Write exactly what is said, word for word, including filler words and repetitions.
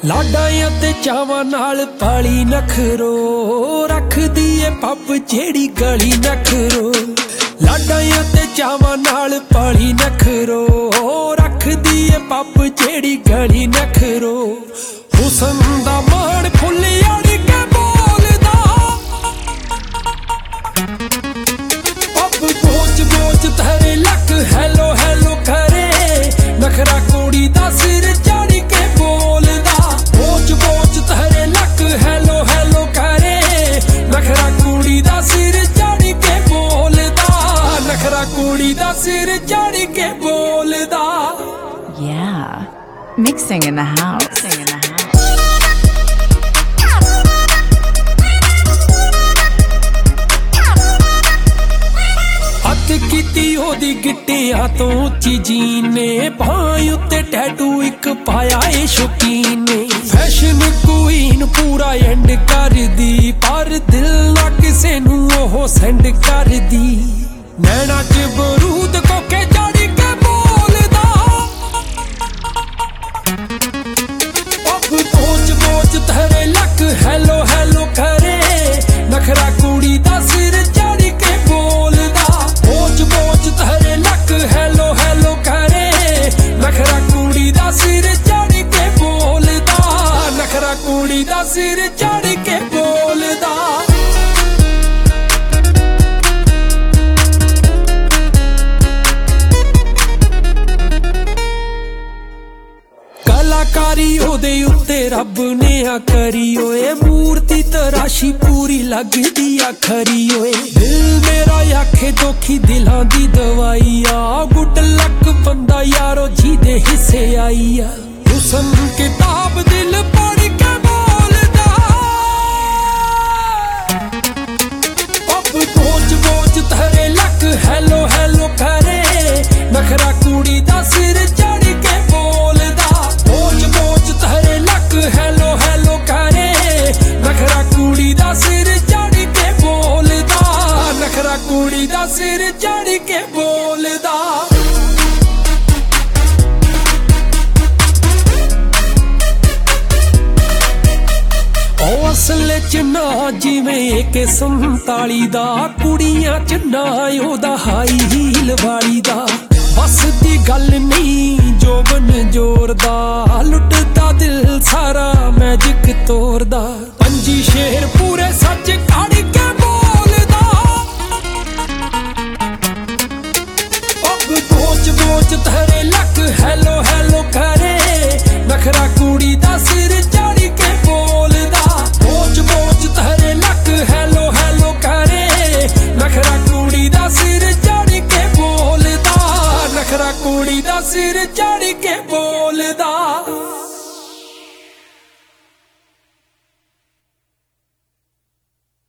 ਲਾਡਾਂ ਤੇ ਚਾਵਾਂ ਨਾਲ ਪਾਲੀ ਨਖਰੋ ਰੱਖਦੀ ਏ ਪੱਪ ਜਿਹੜੀ ਗਲੀ ਨਖਰੋ। ਲਾਡਾਂ ਤੇ ਚਾਵਾਂ ਨਾਲ ਪਾਲੀ ਨਖਰੋ ਰੱਖਦੀ ਏ ਪੱਪ ਜਿਹੜੀ ਗਲੀ ਨਖਰੋ। ਹੁਸਨ ਦਾ ਮਾਣ ਫੁੱਲ ਅੜ ਕੇ ਬੋਲਦਾ ਪੱਪ ਗੋਚ ਗੋਚ ਤੇਰੇ ਲੱਕ ਹੈਲੋ ਹੈਲੋ ਕਰੇ। ਨਖਰਾ ਕੁੜੀ ਦਾ ਸਿਰ ਚੜ ਕੇ ਬੋਲਦਾ ਗੋਚ ਗੋਚ ਤੇਰੇ ਲੱਕ ਹੈਲੋ ਹੈਲੋ ਕਰੇ। ਨਖਰਾ ਕੁੜੀ ਦਾ ਸਿਰ ਚੜ ਕੇ ਬੋਲਦਾ ਨਖਰਾ ਕੁੜੀ ਦਾ ਸਿਰ ਚੜ ਕੇ ਬੋਲਦਾ। Yeah, mixing in the house. Mixing in the house. ਹੱਥ ਕੀਤੀ ਉਹਦੀ ਗਿੱਟਿਆਂ ਤੋਂ ਉੱਚੀ ਜੀਨ ਨੇ ਬਾਂਹ ਉੱਤੇ ਟੈਟੂ ਇੱਕ ਪਾਇਆ ਏ ਸ਼ੌਕੀਨ ਨੇ। ਫੈਸ਼ਨ ਕੁਈਨ ਪੂਰਾ ਐਂਡ ਕਰਦੀ ਪਰ ਦਿਲ ਨਾ ਕਿਸੇ ਨੂੰ ਉਹ ਸੈਂਡ ਕਰਦੀ। ਨੈਣਾ ਚ ਬਰੂਦ ਕੋਕੇ ਚੜ ਕੇ ਬੋਲਦਾ ਪੱਪ ਗੋਚ ਗੋਚ ਤੇਰੇ ਲੱਕ ਹੈਲੋ ਹੈਲੋ ਕਰੇ। ਨਖਰਾ ਕੁੜੀ ਦਾ ਸਿਰ ਚੜ ਕੇ ਬੋਲਦਾ ਗੋਚ ਗੋਚ ਤੇਰੇ ਲੱਕ ਹੈਲੋ ਹੈਲੋ ਕਰੇ। ਨਖਰਾ ਕੁੜੀ ਦਾ ਸਿਰ ਚੜ ਕੇ ਬੋਲਦਾ ਨਖਰਾ ਕੁੜੀ ਦਾ ਸਿਰ ਚੜ ਕੇ ਬੋਲਦਾ। ਕਲਾਕਾਰੀ ਉਹਦੇ ਉੱਤੇ ਰੱਬ ਨੇ ਆ ਕਰੀ ਓਏ। ਮੂਰਤੀ ਤਰਾਸ਼ੀ ਪੂਰੀ ਲੱਗਦੀ ਆ ਖਰੀ ਓਏ। ਦਿਲ ਮੇਰਾ ਆਖੇ ਦੋਖੀ ਦਿਲਾਂ ਦੀ ਦਵਾਈ ਆ। ਗੁੱਡ ਲੱਕ ਬੰਦਾ ਯਾਰੋ ਜਿਹਦੇ ਹਿੱਸੇ ਆਈ ਆ। ਹੁਸਨ ਕਿਤਾਬ ਦਿਲ ਪੜ੍ਹ ਕੇ ਬੋਲਦਾ ਪੱਪ ਗੋਚ ਗੋਚ ਤੇਰੇ ਲੱਕ ਹੈਲੋ ਹੈਲੋ ਕਰੇ। ਨਖਰਾ ਕੁੜੀ ਦਾ ਸਿਰ ਚੜ ਕੇ ਬੋਲਦਾ ਗੋਚ ਗੋਚ ਤੇਰੇ ਲੱਕ ਹੈਲੋ ਹੈਲੋ ਕਰੇ। ਨਖਰਾ ਕੁੜੀ ਦਾ ਸਿਰ ਚੜ ਕੇ ਬੋਲਦਾ ਨਖਰਾ ਕੁੜੀ ਦਾ ਸਿਰ ਚੜ ਕੇ ਬੋਲਦਾ। ਉਹ ਅਸਲ ਚ ਨਾ ਜਿਵੇਂ ਇੱਕ ਸੰਤਾਲੀ ਦਾ ਕੁੜੀਆਂ ਚ ਨਾ ਉਹਦਾ ਹਾਈ ਹੀਲ ਵਾਲੀ ਦਾ। ਬਸ ਦੀ ਗੱਲ ਨਹੀਂ ਜੋਬਨ ਜੋਰਦਾ ਲੁੱਟਦਾ ਦਿਲ ਸਾਰਾ ਮੈਜਿਕ ਤੋਰਦਾ। ਪੰਜੀ ਸ਼ੇਰ ਪੂਰੇ ਸੱਚ ਕੱਢ ਕੇ ਬੋਲਦਾ ਪੱਪ ਗੋਚ ਗੋਚ ਤੇਰੇ ਲੱਕ ਹੈਲੋ ਹੈਲੋ ਕਰੇ। ਨਖਰਾ ਕੁੜੀ ਦਾ ਸਿਰ ਚੜ ਕੇ ਬੋਲਦਾ ਗੋਚ ਗੋਚ ਤੇਰੇ ਲੱਕ ਹੈਲੋ ਹੈਲੋ ਕਰੇ। ਨਖਰਾ ਕੁੜੀ ਦਾ ਸਿਰ ਚੜ ਕੇ ਬੋਲਦਾ ਨਖਰਾ ਕੁੜੀ ਦਾ ਸਿਰ ਚੜ ਕੇ ਬੋਲਦਾ।